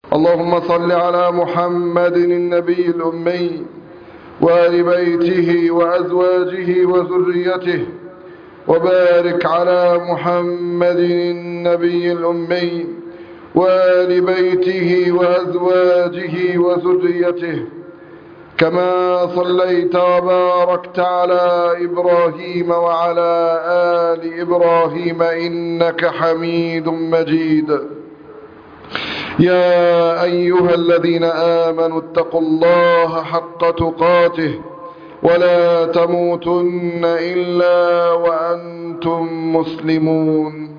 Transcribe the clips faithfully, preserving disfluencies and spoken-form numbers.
اللهم صل على محمد النبي الأمي وآل بيته وأزواجه وذريته، وبارك على محمد النبي الأمي وآل بيته وأزواجه وذريته، كما صليت وباركت على إبراهيم وعلى آل إبراهيم إنك حميد مجيد. يا أيها الذين آمنوا اتقوا الله حق تقاته ولا تموتن إلا وأنتم مسلمون.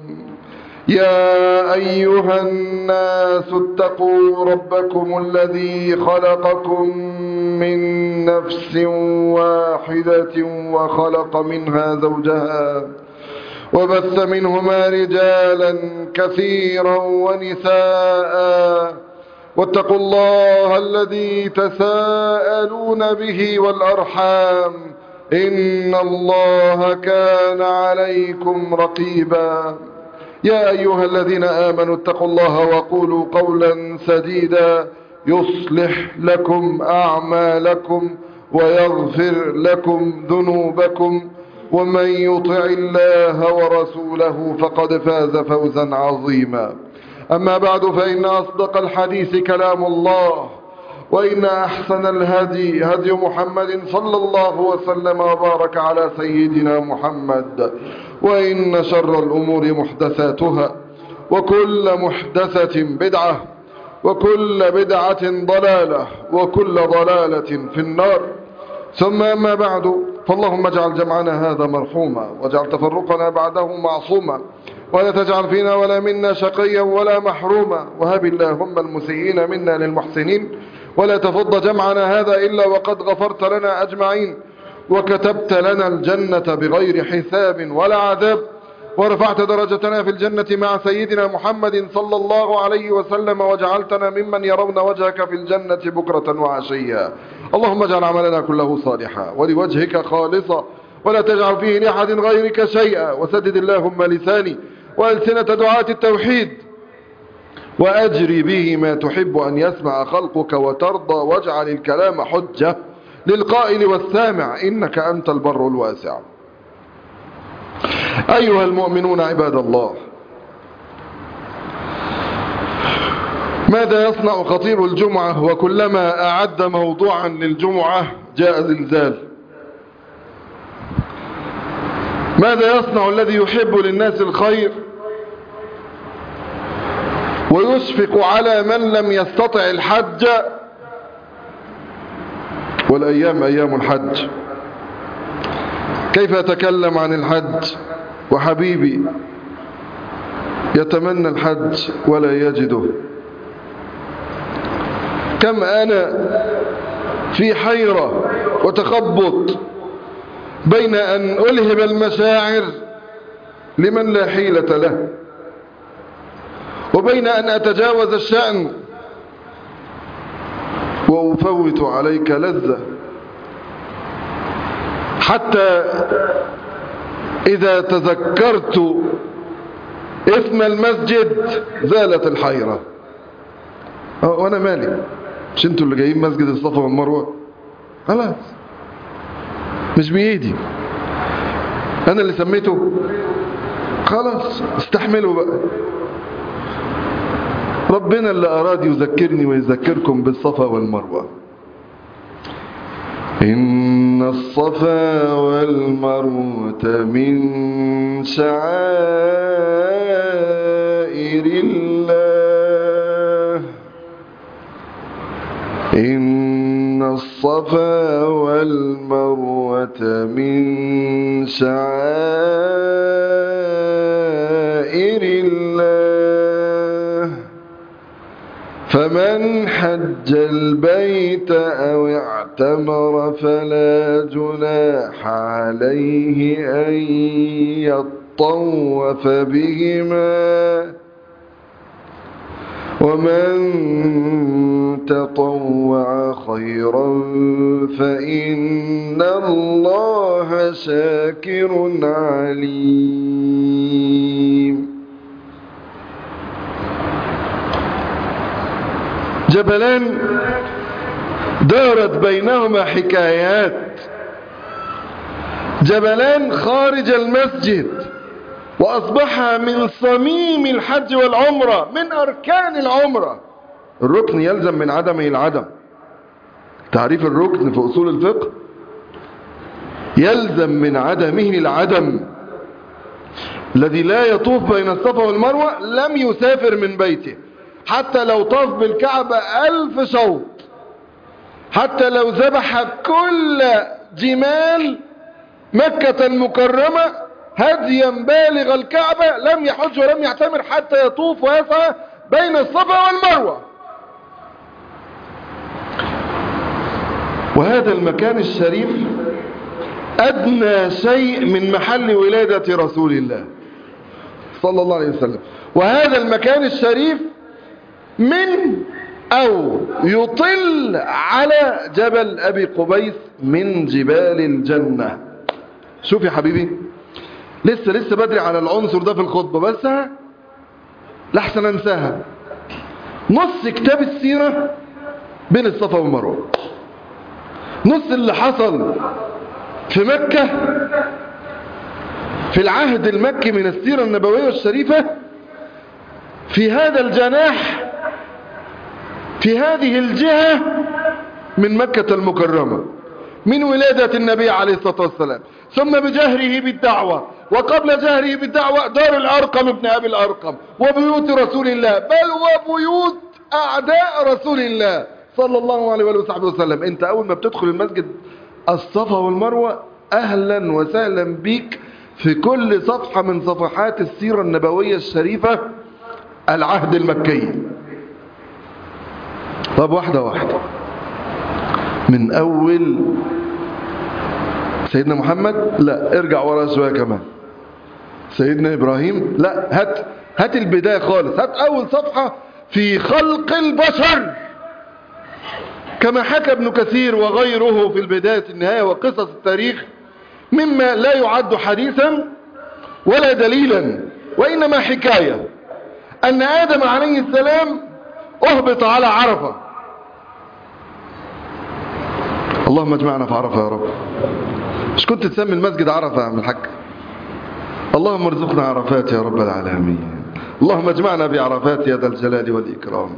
يا أيها الناس اتقوا ربكم الذي خلقكم من نفس واحدة وخلق منها زوجها وبث منهما رجالا كثيرا ونساء، واتقوا الله الذي تساءلون به والأرحام إن الله كان عليكم رقيبا. يا أيها الذين آمنوا اتقوا الله وقولوا قولا سديدا يصلح لكم أعمالكم ويغفر لكم ذنوبكم، ومن يطع الله ورسوله فقد فاز فوزا عظيما. أما بعد، فإن أصدق الحديث كلام الله، وإن أحسن الهدي هدي محمد صلى الله وسلم وبارك على سيدنا محمد، وإن شر الأمور محدثاتها، وكل محدثة بدعة، وكل بدعة ضلالة، وكل ضلالة في النار. ثم أما بعد، فاللهم اجعل جمعنا هذا مرحوما، واجعل تفرقنا بعده معصوما، ولا تجعل فينا ولا منا شقيا ولا محروما، وهب اللهم المسيئين منا للمحسنين، ولا تفض جمعنا هذا إلا وقد غفرت لنا أجمعين، وكتبت لنا الجنة بغير حساب ولا عذاب، ورفعت درجتنا في الجنة مع سيدنا محمد صلى الله عليه وسلم، وجعلتنا ممن يرون وجهك في الجنة بكرة وعشيا. اللهم اجعل عملنا كله صالحا ولوجهك خالصا، ولا تجعل فيه لأحد غيرك شيئا، وسدد اللهم لساني وألسنة دعاة التوحيد، وأجري به ما تحب أن يسمع خلقك وترضى، واجعل الكلام حجة للقائل والسامع، إنك أنت البر الواسع. أيها المؤمنون عباد الله، ماذا يصنع خطيب الجمعة وكلما أعد موضوعا للجمعة جاء زلزال؟ ماذا يصنع الذي يحب للناس الخير ويشفق على من لم يستطع الحج؟ والأيام أيام الحج، كيف أتكلم عن الحج وحبيبي يتمنى الحج ولا يجده؟ كم أنا في حيرة وتخبط بين أن ألهب المشاعر لمن لا حيلة له، وبين أن أتجاوز الشأن وأفوت عليك لذة، حتى إذا تذكرت اسم المسجد زالت الحيرة. وأنا مالي؟ مش انتوا اللي جايين مسجد الصفا والمروة؟ خلاص، مش بإيدي، أنا اللي سميته، خلاص استحملوا بقى. ربنا اللي أراد يذكرني ويذكركم بالصفا والمروة. إن الصفا والمروة من شعائر الله، إن الصفا والمروة من شعائر الله، فمن حج البيت أو اعتمر فلا جناح عليه أن يطوف بهما، ومن تطوع خيرا فإن الله شاكر عليم. جبلان دارت بينهما حكايات. جبلان خارج المسجد، وأصبح من صميم الحج والعمرة، من أركان العمرة. الركن يلزم من عدمه العدم. تعريف الركن في أصول الفقه: يلزم من عدمه العدم. الذي لا يطوف بين الصفا والمروة لم يسافر من بيته، حتى لو طاف بالكعبة ألف شوط، حتى لو ذبح كل جمال مكة المكرمة هديا بالغ الكعبة لم يحج ولم يعتمر حتى يطوف ويسعى بين الصفا والمروة. وهذا المكان الشريف أدنى شيء من محل ولادة رسول الله صلى الله عليه وسلم. وهذا المكان الشريف من أو يطل على جبل أبي قبيس من جبال الجنة. شوف يا حبيبي، لسه لسه بدري على العنصر ده في الخطبة، بس ها لحسن انساها. نص كتاب السيرة بين الصفا والمروة، نص اللي حصل في مكة في العهد المكي من السيرة النبوية الشريفة في هذا الجناح، في هذه الجهة من مكة المكرمة، من ولادة النبي عليه الصلاة والسلام، ثم بجهره بالدعوة، وقبل جهره بالدعوة دار الأرقم ابن أبي الأرقم، وبيوت رسول الله، بل وبيوت أعداء رسول الله صلى الله عليه وآله وسلم. انت أول ما بتدخل المسجد الصفا والمروة أهلا وسهلا بيك في كل صفحة من صفحات السيرة النبوية الشريفة العهد المكي. طب واحدة واحدة، من أول سيدنا محمد، لا ارجع ورا شوية كمان، سيدنا إبراهيم، لا هات هات البداية خالص، هات أول صفحة في خلق البشر، كما حكى ابن كثير وغيره في البداية النهاية وقصص التاريخ، مما لا يعد حديثا ولا دليلا، وإنما حكاية، أن آدم عليه السلام أهبط على عرفة. اللهم اجمعنا في عرفة يا رب. مش كنت تسمي المسجد عرفة يا عم الحاج؟ اللهم ارزقنا عرفات يا رب العالمين. اللهم اجمعنا بعرفات يا ذا الجلال والإكرام.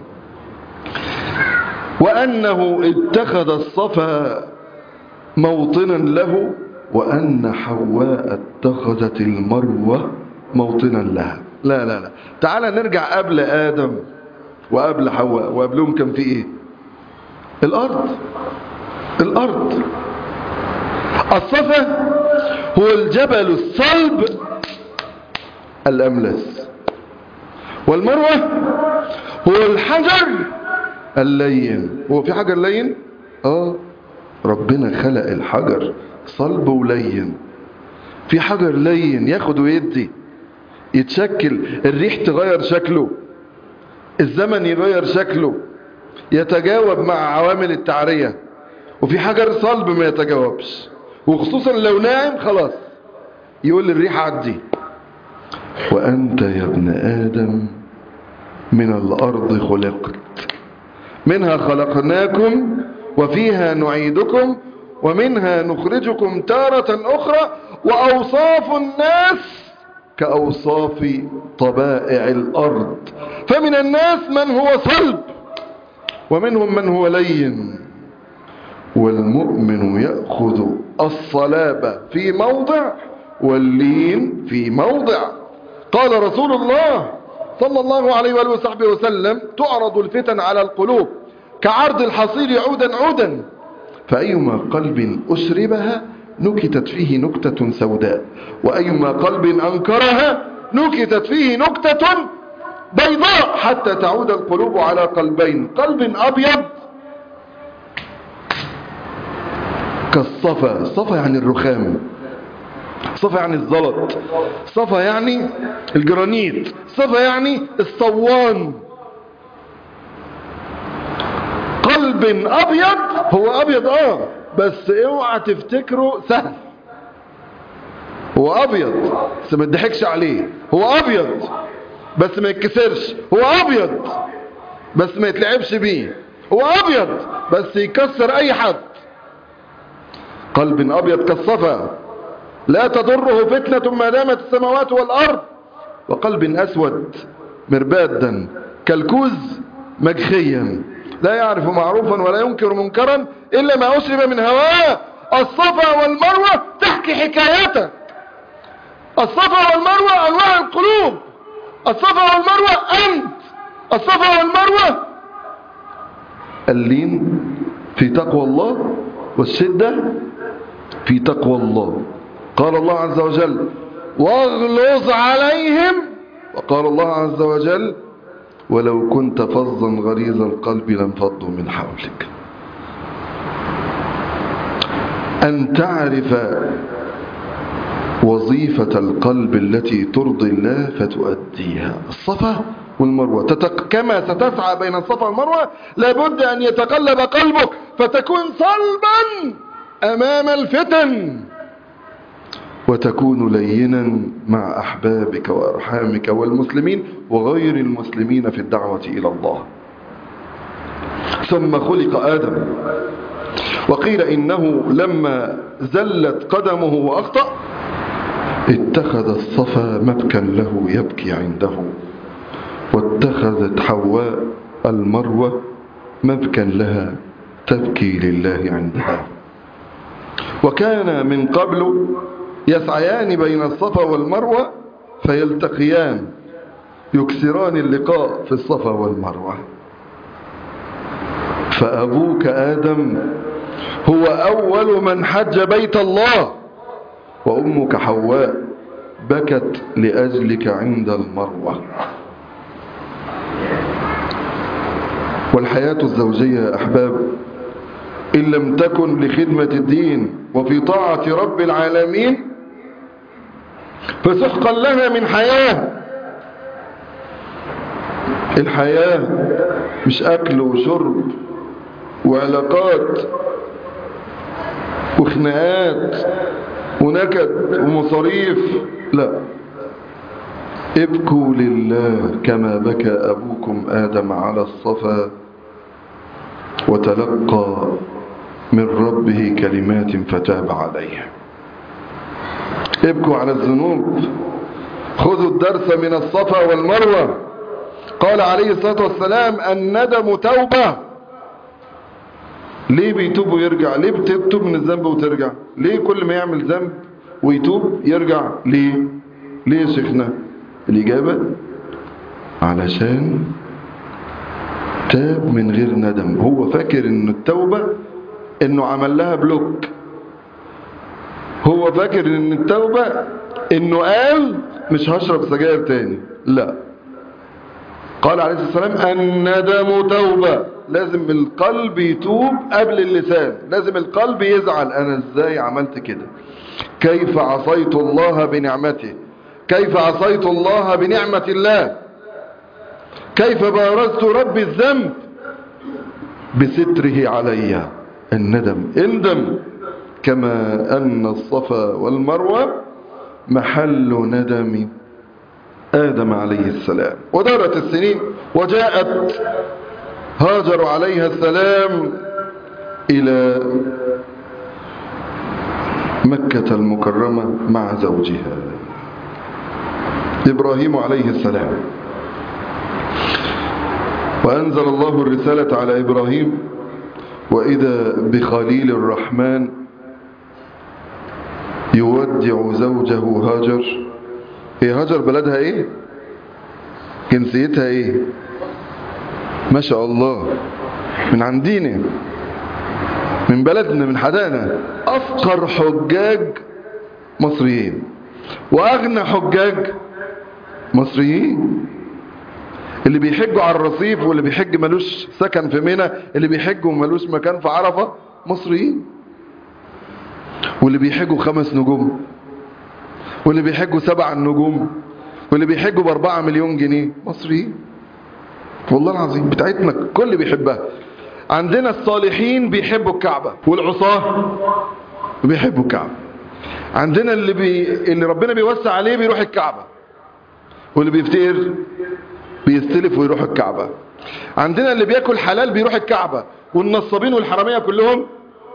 وأنه اتخذ الصفا موطنا له، وأن حواء اتخذت المروة موطنا لها. لا لا لا، تعال نرجع قبل آدم وقبل حواء، وقبلهم كان في ايه؟ الأرض. الأرض. الصفا هو الجبل الصلب الأملس، والمروة هو الحجر اللين. هو في حجر لين؟ اه، ربنا خلق الحجر صلب ولين. في حجر لين ياخد ويدي، يتشكل، الريح تغير شكله، الزمن يغير شكله، يتجاوب مع عوامل التعرية. وفي حجر صلب ما يتجاوبش، وخصوصا لو ناعم خلاص يقول للريح عدي. وأنت يا ابن آدم من الأرض خلقت، منها خلقناكم وفيها نعيدكم ومنها نخرجكم تارة أخرى. وأوصاف الناس كأوصاف طبائع الأرض، فمن الناس من هو صلب ومنهم من هو لين. والمؤمن يأخذ الصلابة في موضع واللين في موضع. قال رسول الله صلى الله عليه وآله وصحبه وسلم: تعرض الفتن على القلوب كعرض الحصير عودا عودا، فأيما قلب أشربها نكتت فيه نكتة سوداء، وأيما قلب أنكرها نكتت فيه نكتة بيضاء، حتى تعود القلوب على قلبين: قلب أبيض كالصفا. الصفا يعني الرخام، صفا يعني الزلط، صفا يعني الجرانيت، صفا يعني الصوان. قلب أبيض، هو أبيض اه بس اوعى تفتكره سهل. هو أبيض بس ما تضحكش عليه، هو أبيض بس ما يتكسرش، هو أبيض بس ما يتلعبش بيه. هو ابيض بس يكسر اي حد. قلب ابيض كالصفا لا تضره فتنة ما دامت السماوات والارض، وقلب اسود مربادا كالكوز مجخيا لا يعرف معروفا ولا ينكر منكرا الا ما اشرب من هواه. الصفا والمروة تحكي حكايته. الصفا والمروة انواع القلوب. الصفا والمروة انت. الصفا والمروة اللين في تقوى الله والشدة في تقوى الله. قال الله عز وجل واغلظ عليهم، وقال الله عز وجل ولو كنت فظا غليظ القلب لانفضوا من حولك. أن تعرف وظيفة القلب التي ترضي الله فتؤديها. الصفا والمروة تتق... كما ستسعى بين الصفا والمروة لابد أن يتقلب قلبك فتكون صلبا أمام الفتن، وتكون لينا مع أحبابك وأرحامك والمسلمين وغير المسلمين في الدعوة إلى الله. ثم خلق آدم، وقيل إنه لما زلت قدمه وأخطأ اتخذ الصفا مبكا له يبكي عنده، واتخذت حواء المروة مبكا لها تبكي لله عندها. وكان من قبل يسعيان بين الصفا والمروة فيلتقيان يكسران اللقاء في الصفا والمروة. فأبوك آدم هو أول من حج بيت الله، وأمك حواء بكت لأجلك عند المروة. والحياة الزوجية يا أحباب إن لم تكن لخدمة الدين وفي طاعة رب العالمين فسحقا لها من حياة. الحياة مش أكل وشرب وعلاقات وخناقات ونكد ومصاريف، لا. ابكوا لله كما بكى أبوكم آدم على الصفا وتلقى من ربه كلمات فتاب عليه. ابكوا على الذنوب، خذوا الدرس من الصفا والمروة. قال عليه الصلاة والسلام الندم توبة. ليه بيتوب ويرجع؟ ليه بتتوب من الذنب وترجع؟ ليه كل ما يعمل ذنب ويتوب يرجع؟ ليه ليه يا شيخنا؟ الإجابة علشان تاب من غير ندم. هو فاكر ان التوبة انه عمل لها بلوك. هو فاكر ان التوبة انه قال مش هشرب سجاير تاني. لا، قال عليه الصلاة والسلام الندم توبة. لازم القلب يتوب قبل اللسان. لازم القلب يزعل انا ازاي عملت كده، كيف عصيت الله بنعمته، كيف عصيت الله بنعمة الله، كيف بارزت ربي الذنب بستره علي. الندم. اندم كما أن الصفا والمروة محل ندم آدم عليه السلام. ودارت السنين وجاءت هاجر عليها السلام إلى مكة المكرمة مع زوجها إبراهيم عليه السلام. وأنزل الله الرسالة على إبراهيم وإذا بخليل الرحمن يودع زوجه هاجر. هي هاجر بلدها ايه؟ جنسيتها ايه؟ ما شاء الله، من عندنا، من بلدنا، من حدانا. أفقر حجاج مصريين وأغنى حجاج مصريين. اللي بيحجوا على الرصيف واللي بيحج ملوش سكن في منى، اللي بيحجوا ملوش مكان في عرفة، مصريين. واللي بيحجوا خمس نجوم، واللي بيحجوا سبع نجوم، واللي بيحجوا باربعة مليون جنيه، مصريين والله العظيم. بتاعتنا كل بيحبها. عندنا الصالحين بيحبوا الكعبة والعصاه بيحبوا الكعبة. عندنا اللي بي... اللي ربنا بيوسع عليه بيروح الكعبة، واللي بيفتقر بيستلف ويروح الكعبة. عندنا اللي بياكل حلال بيروح الكعبة، والنصابين والحرامية كلهم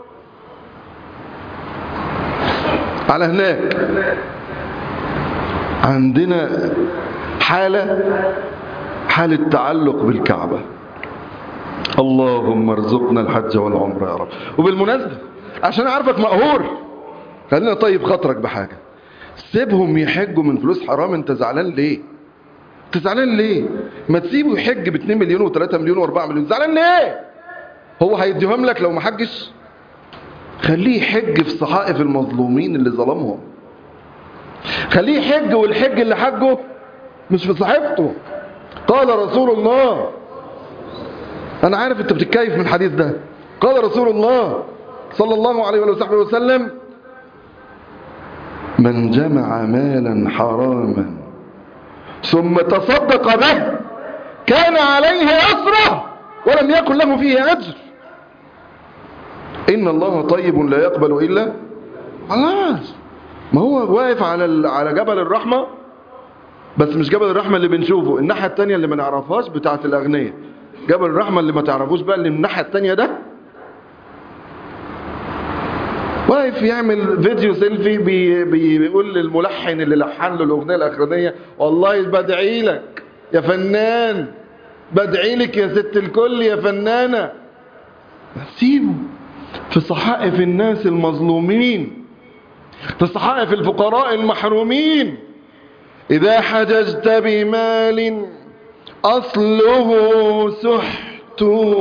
على هناك. عندنا حالة حالة تعلق بالكعبة. اللهم ارزقنا الحج والعمرة يا رب. وبالمناسبة عشان اعرفك مقهور، خلينا طيب خاطرك بحاجة، سيبهم يحجوا من فلوس حرام. انت زعلان ليه؟ انت زعلان ليه؟ ما تسيبه يحج ب اتنين مليون و تلاتة مليون و اربعة مليون، زعلان ليه؟ هو هيديهم لك لو ما حجش؟ خليه يحج في صحائف المظلومين اللي ظلمهم. خليه يحج، والحج اللي حجه مش في صحيفته. قال رسول الله، انا عارف انت بتتكيف من الحديث ده، قال رسول الله صلى الله عليه وصحبه وسلم: من جمع مالا حراما ثم تصدق به كان عليه أجره ولم يكن له فيه أجر. إن الله طيب لا يقبل إلا الله. ما هو واقف على على جبل الرحمة، بس مش جبل الرحمة اللي بنشوفه، الناحية التانية اللي ما نعرفهاش بتاعت الأغنياء. جبل الرحمة اللي ما تعرفوش بقى اللي من الناحية التانية ده، واقف يعمل فيديو سيلفي بي بيقول للملحن اللي لحن له الأغنية الأخرانية: والله بدعي لك يا فنان، بدعي لك يا ست الكل يا فنانة. سيبه في صحائف الناس المظلومين، في صحائف الفقراء المحرومين. إذا حججت بمال أصله سحت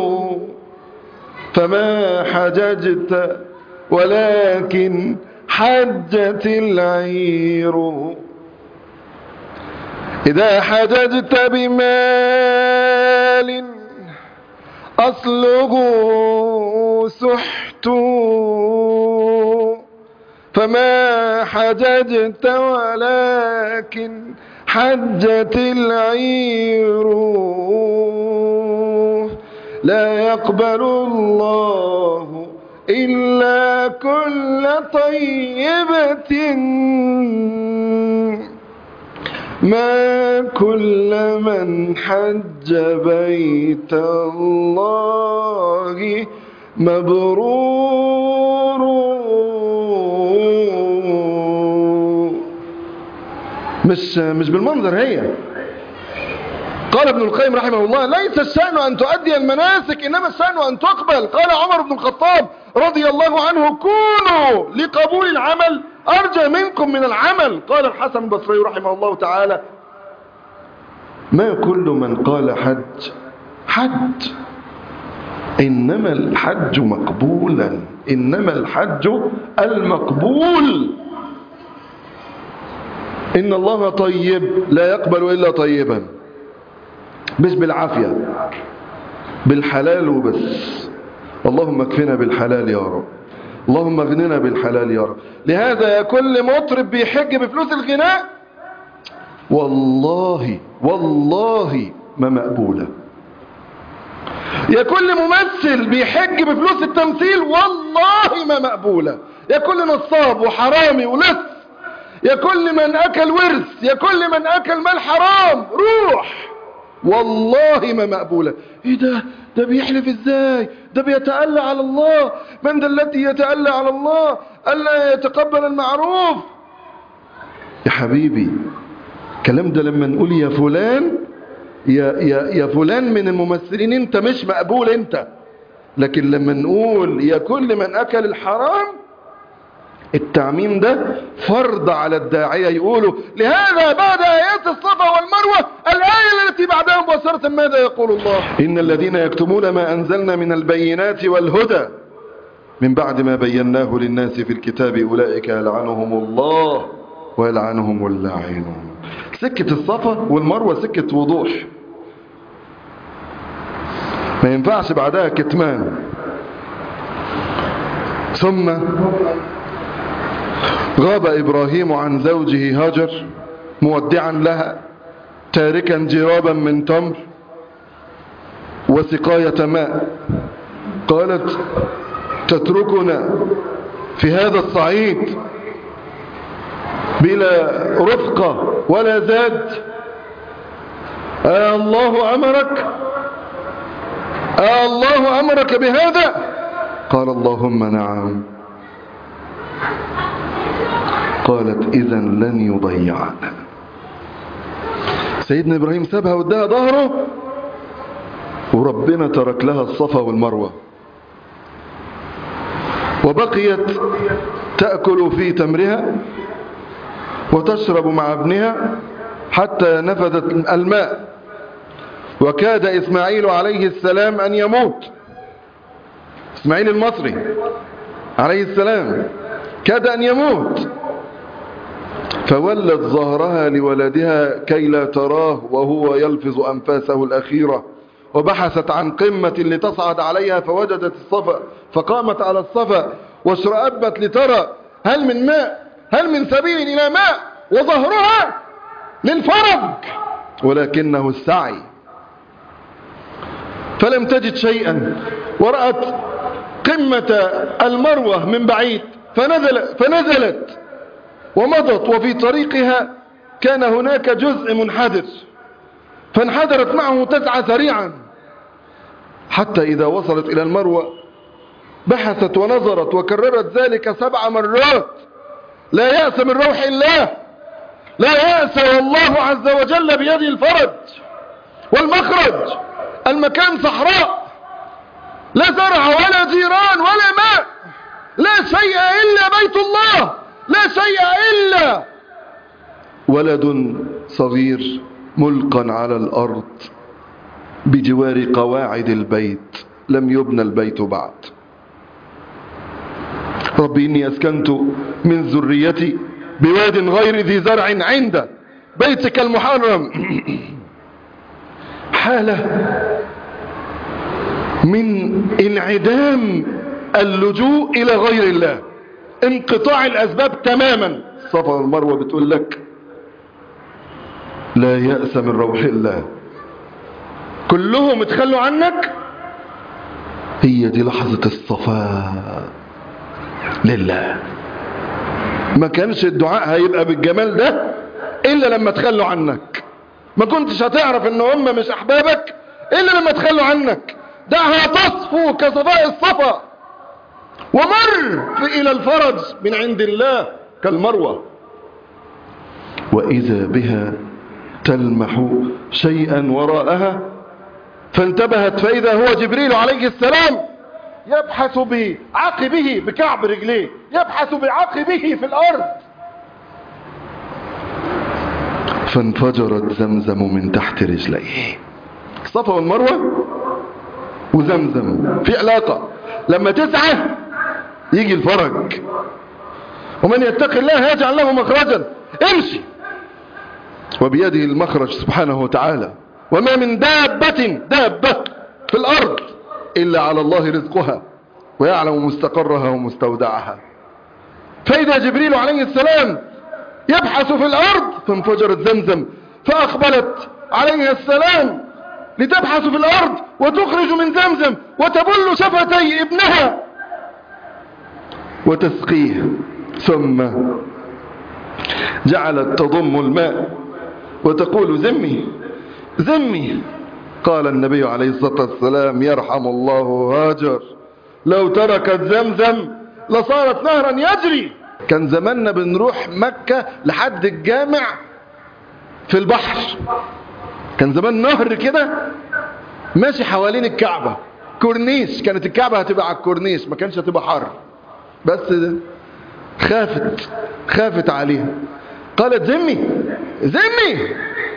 فما حججت ولكن حجت العير. إذا حججت بمال أصله سحت فما حججت ولكن حجت العير. لا يقبل الله إلا كل طيبة، ما كل من حج بيت الله مبرور. مش مش بالمنظر هي. قال ابن القيم رحمه الله: ليس الشأن أن تؤدي المناسك، إنما الشأن أن تقبل. قال عمر بن الخطاب رضي الله عنه: كونوا لقبول العمل أرجى منكم من العمل. قال الحسن البصري رحمه الله تعالى: ما كل من قال حج حج، إنما الحج مقبولا، إنما الحج المقبول. إن الله طيب لا يقبل إلا طيبا، مش بالعافية، بالحلال وبس. اللهم اكفنا بالحلال يا رب، اللهم اغننا بالحلال يا رب. لهذا يا كل مطرب بيحج بفلوس الغناء، والله والله ما مقبولة. يا كل ممثل بيحج بفلوس التمثيل، والله ما مقبولة. يا كل نصاب وحرامي ولص، يا كل من أكل ورث، يا كل من أكل مال حرام، روح، والله ما مقبولة. ايه ده؟ ده بيحلف ازاي؟ ده بيتألى على الله. من ذا الذي يتألى على الله ألا يتقبل المعروف؟ يا حبيبي الكلام ده لما نقول يا فلان يا, يا, يا فلان من الممثلين انت مش مقبول انت، لكن لما نقول يا كل من أكل الحرام، التعميم ده فرض على الداعية يقولوا. لهذا بعد آيات الصفا والمروة الآية التي بعدها مباشرة ماذا يقول الله؟ إن الذين يكتمون ما أنزلنا من البينات والهدى من بعد ما بيناه للناس في الكتاب أولئك يلعنهم الله ويلعنهم اللاعنون. سكة الصفا والمروة سكة وضوح، ما ينفعش بعدها كتمان. ثم غاب إبراهيم عن زوجه هاجر مودعا لها، تاركا جرابا من تمر وسقاية ماء. قالت: تتركنا في هذا الصعيد بلا رفقة ولا زاد؟ آه الله أمرك؟ آه الله أمرك بهذا؟ قال اللهم نعم. قالت إذن لن يضيعنا. سيدنا إبراهيم سابها واداها ظهره، وربنا ترك لها الصفا والمروة، وبقيت تأكل في تمرها وتشرب مع ابنها حتى نفذت الماء، وكاد إسماعيل عليه السلام أن يموت. إسماعيل المصري عليه السلام كاد أن يموت، فولت ظهرها لولدها كي لا تراه وهو يلفظ أنفاسه الأخيرة، وبحثت عن قمة لتصعد عليها فوجدت الصفا، فقامت على الصفا واشرأبت لترى هل من ماء، هل من سبيل إلى ماء، وظهرها للفرج ولكنه السعي، فلم تجد شيئا، ورأت قمة المروة من بعيد فنزل فنزلت ومضت، وفي طريقها كان هناك جزء منحدر فانحدرت معه تسعى سريعا، حتى إذا وصلت إلى المروة بحثت ونظرت وكررت ذلك سبع مرات. لا يأس من روح الله، لا يأس والله عز وجل بيده الفرج والمخرج. المكان صحراء، لا زرع ولا جيران ولا ماء، لا شيء إلا بيت الله، لا شيء إلا ولد صغير ملقا على الأرض بجوار قواعد البيت، لم يبنى البيت بعد. ربي إني أسكنت من ذريتي بواد غير ذي زرع عند بيتك المحرم. حالة من انعدام اللجوء إلى غير الله، انقطاع الأسباب تماما. الصفا والمروة بتقول لك لا يأس من روح الله، كلهم اتخلوا عنك، هي دي لحظة الصفاء لله. ما كانش الدعاء هيبقى بالجمال ده إلا لما تخلوا عنك، ما كنتش هتعرف ان هم مش أحبابك إلا لما تخلوا عنك. دعها تصفو كصفاء الصفا، ومر في إلى الفرج من عند الله كالمروة، وإذا بها تلمح شيئا وراءها فانتبهت فإذا هو جبريل عليه السلام يبحث بعقبه، بكعب رجليه يبحث بعقبه في الأرض. فانفجرت زمزم من تحت رجليه. الصفا والمروة وزمزم في علاقة، لما تسعى يجي الفرج. ومن يتق الله يجعل له مخرجا، امشي وبيده المخرج سبحانه وتعالى. وما من دابة دابة في الأرض إلا على الله رزقها ويعلم مستقرها ومستودعها. فإذا جبريل عليه السلام يبحث في الأرض فانفجرت زمزم، فأقبلت عليه السلام لتبحث في الأرض وتخرج من زمزم وتبل شفتي ابنها وتسقيه، ثم جعلت تضم الماء وتقول زمي زمي. قال النبي عليه الصلاة والسلام يرحم الله هاجر، لو تركت زمزم لصارت نهرا يجري. كان زماننا بنروح مكة لحد الجامع في البحر، كان زمان نهر كده ماشي حوالين الكعبة، كورنيش، كانت الكعبة هتبقى على الكورنيش، ما كانش هتبقى حر، بس خافت خافت عليها، قالت زمي زمي،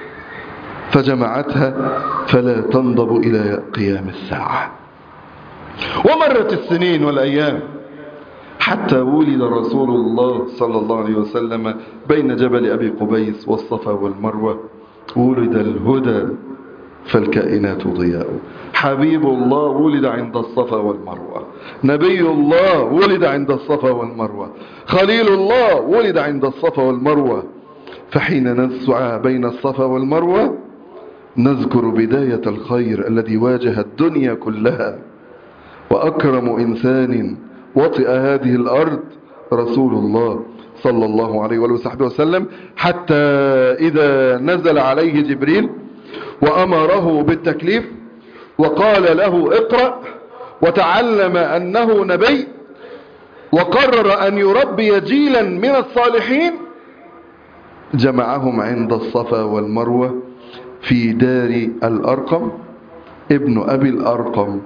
فجمعتها فلا تنضب إلى قيام الساعة. ومرت السنين والأيام حتى ولد رسول الله صلى الله عليه وسلم بين جبل أبي قبيس والصفا والمروة. ولد الهدى فالكائنات ضياء، حبيب الله ولد عند الصفا والمروة، نبي الله ولد عند الصفا والمروة، خليل الله ولد عند الصفا والمروة. فحين نسعى بين الصفا والمروة نذكر بداية الخير الذي واجه الدنيا كلها، وأكرم إنسان وطئ هذه الأرض رسول الله صلى الله عليه وآله وسلم، حتى إذا نزل عليه جبريل وأمره بالتكليف وقال له اقرأ وتعلم أنه نبي وقرر أن يربي جيلا من الصالحين، جمعهم عند الصفا والمروة في دار الأرقم ابن أبي الأرقم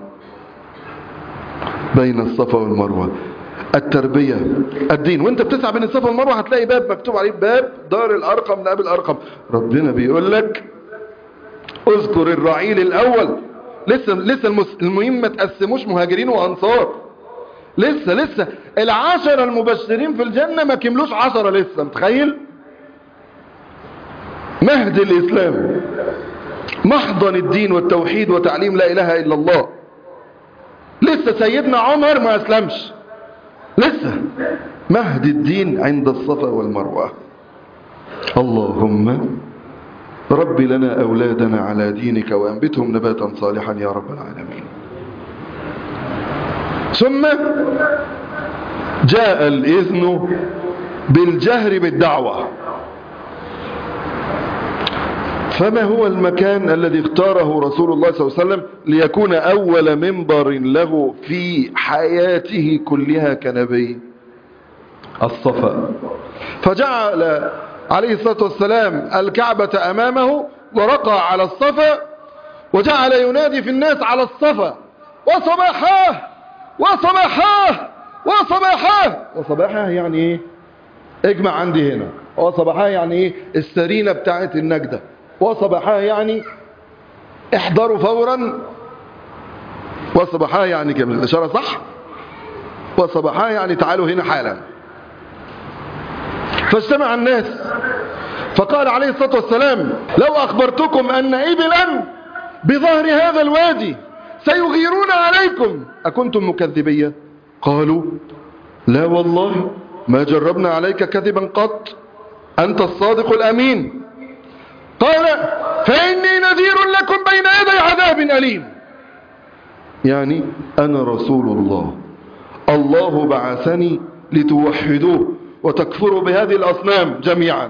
بين الصفا والمروة. التربية الدين، وانت بتسعى بين الصفا والمروة هتلاقي باب مكتوب عليه باب دار الأرقم لأبي الأرقم. ربنا بيقول لك اذكر الرعيل الأول. لسه لسه المهم ما تقسموش مهاجرين وأنصار، لسه لسه العشرة المبشرين في الجنة ما كملوش عشرة لسه. متخيل؟ مهد الإسلام، محضن الدين والتوحيد وتعليم لا إله إلا الله. لسه سيدنا عمر ما أسلمش، لسه مهد الدين عند الصفا والمروة. اللهم رب لنا أولادنا على دينك وأنبتهم نباتا صالحا يا رب العالمين. ثم جاء الإذن بالجهر بالدعوة. فما هو المكان الذي اختاره رسول الله صلى الله عليه وسلم ليكون أول منبر له في حياته كلها كنبي؟ الصفا. فجعل عليه الصلاة والسلام الكعبة أمامه ورقى على الصفا وجعل ينادي في الناس على الصفا: وصباحاه وصباحاه وصباحاه. وصباحاه يعني ايه؟ اجمع عندي هنا. وصباحاه يعني ايه؟ السرينة بتاعت النجدة. وصباحاه يعني احضروا فورا. وصباحاه يعني كامل الإشارة صح؟ وصباحاه يعني تعالوا هنا حالا. فاجتمع الناس فقال عليه الصلاة والسلام: لو أخبرتكم أن إبلا بظهر هذا الوادي سيغيرون عليكم أكنتم مكذبية؟ قالوا: لا والله ما جربنا عليك كذبا قط، أنت الصادق الأمين. قال: فإني نذير لكم بين يدي عذاب أليم. يعني أنا رسول الله، الله بعثني لتوحدوه وتكفروا بهذه الأصنام جميعا.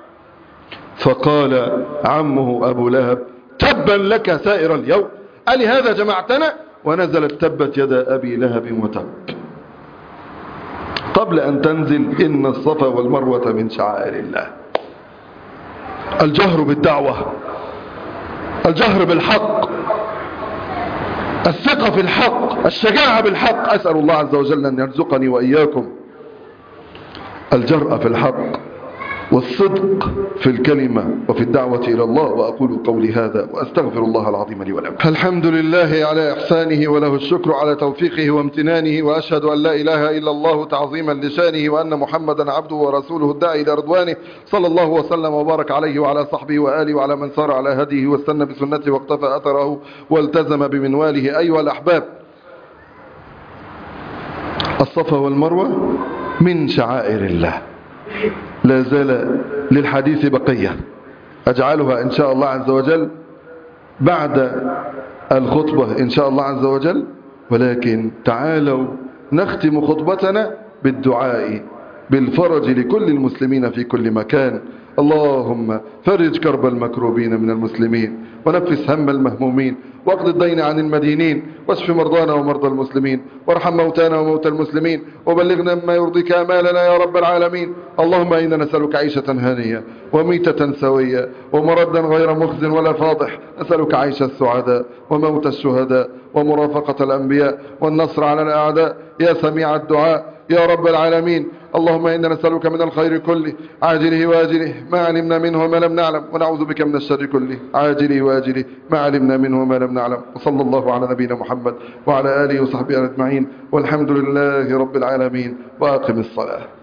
فقال عمه أبو لهب: تبا لك سائر اليوم، ألي هذا جمعتنا؟ ونزلت تبت يدا أبي لهب وتب. قبل أن تنزل إن الصفا والمروة من شعائر الله. الجهر بالدعوة، الجهر بالحق، الثقة في الحق، الشجاعة بالحق. أسأل الله عز وجل أن يرزقني وإياكم الجرأة في الحق والصدق في الكلمة وفي الدعوة إلى الله. وأقول قولي هذا وأستغفر الله العظيم لي ولكم. الحمد لله على إحسانه وله الشكر على توفيقه وامتنانه، وأشهد أن لا إله إلا الله تعظيما لشانه، وأن محمدا عبده ورسوله الداعي إلى رضوانه، صلى الله وسلم وبارك عليه وعلى صحبه وآله وعلى من سار على هديه واستنى بسنته واقتفى أثره والتزم بمنواله. أيها الأحباب، الصفا والمروة من شعائر الله، لا زال للحديث بقية أجعلها إن شاء الله عز وجل بعد الخطبة إن شاء الله عز وجل. ولكن تعالوا نختم خطبتنا بالدعاء بالفرج لكل المسلمين في كل مكان. اللهم فرج كرب المكروبين من المسلمين، ونفس هم المهمومين، واقض الدين عن المدينين، واشف مرضانا ومرضى المسلمين، وارحم موتانا وموتى المسلمين، وبلغنا مما يرضيك آمالنا يا رب العالمين. اللهم إنا نسألك عيشة هانية وميتة سوية ومردا غير مخز ولا فاضح. نسألك عيش السعداء وموت الشهداء ومرافقة الأنبياء والنصر على الأعداء يا سميع الدعاء يا رب العالمين. اللهم إنا نسألك من الخير كله عاجله واجله ما علمنا منه وما لم نعلم، ونعوذ بك من الشر كله عاجله واجله ما علمنا منه وما لم نعلم. وصلى الله على نبينا محمد وعلى آله وصحبه أجمعين، والحمد لله رب العالمين. وأقم الصلاة.